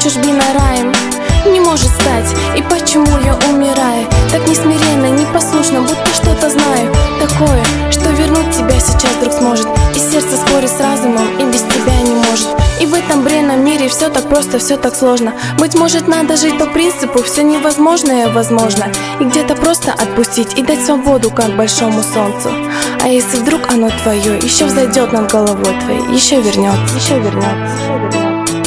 чужбина раем не может стать. И почему я умираю так несмиренно, непослушно, будто что-то знаю такое, что вернуть тебя сейчас вдруг сможет. И сердце спорит с разумом, и без тебя не может. И в этом бренном мире все так просто, все так сложно. Быть может, надо жить по принципу все невозможное возможно. И где-то просто отпустить и дать свободу, как большому солнцу. А если вдруг оно твое еще взойдет над головой твоей, еще вернется, еще вернется, еще вернется.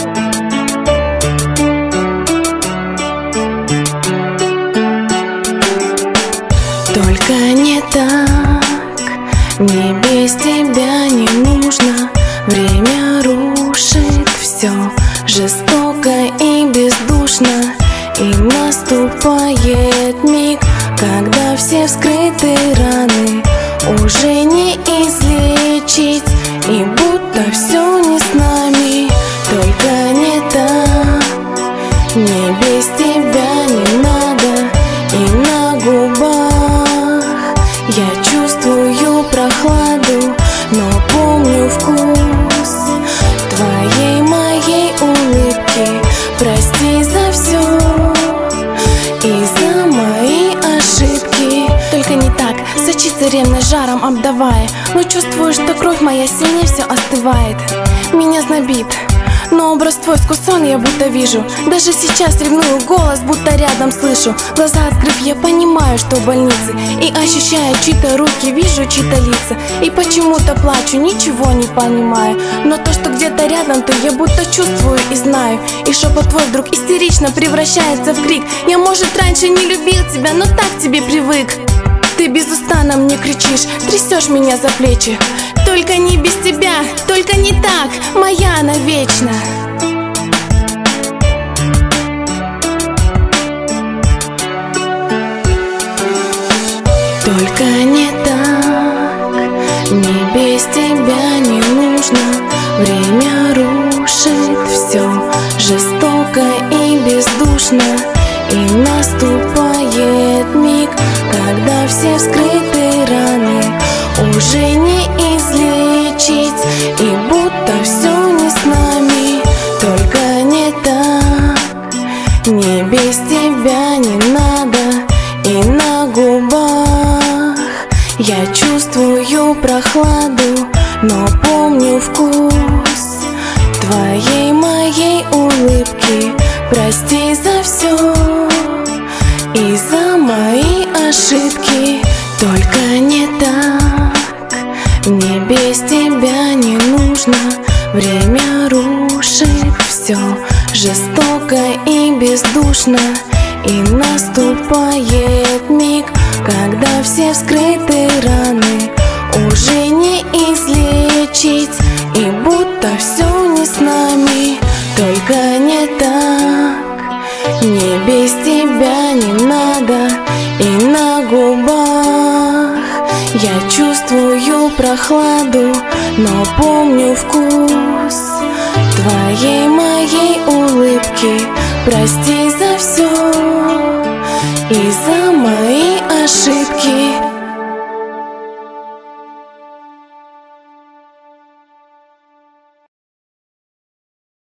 Только не так, мне без тебя не нужно. Время рушит все жестоко и бездушно. И наступает миг, когда все вскрытые раны уже не излечить. И будто все не с нами, только не так. Мне без тебя не надо. И на губах я чувствую прохладу, но помню вкус твоей моей улыбки. Прости за все и за мои ошибки. Только не так, сочится ревно жаром обдавая. Но чувствую, что кровь моя сильнее все остывает. Меня знобит, но образ твой сквозь сон я будто вижу. Даже сейчас ревную, голос будто рядом слышу. Глаза открыв, я понимаю, что в больнице. И ощущаю чьи-то руки, вижу чьи-то лица. И почему-то плачу, ничего не понимаю. Но то, что где-то рядом, то я будто чувствую и знаю. И шепот твой вдруг истерично превращается в крик. Я, может, раньше не любил тебя, но так к тебе привык. Ты безустанно мне кричишь, трясешь меня за плечи. Только не без тебя, только не так, моя навечно. Только не так, мне без тебя не нужно. Время рушит все жестоко и бездушно. И наступает миг, когда все вскрытые раны уже не излечить. И будто все не с нами, только не так. Мне без тебя не надо. И на губах я чувствую прохладу, но помню вкус твоей моей улыбки. Прости за все и за мои ошибки. Только не так, мне без тебя не нужно. Время рушит все жестоко и бездушно. И наступает миг, когда все вскрытые раны уже не излечить. И будто все не с нами, только не так. Мне без тебя не надо. И на губах я чувствую прохладу, но помню вкус твоей моей улыбки. Прости за все и за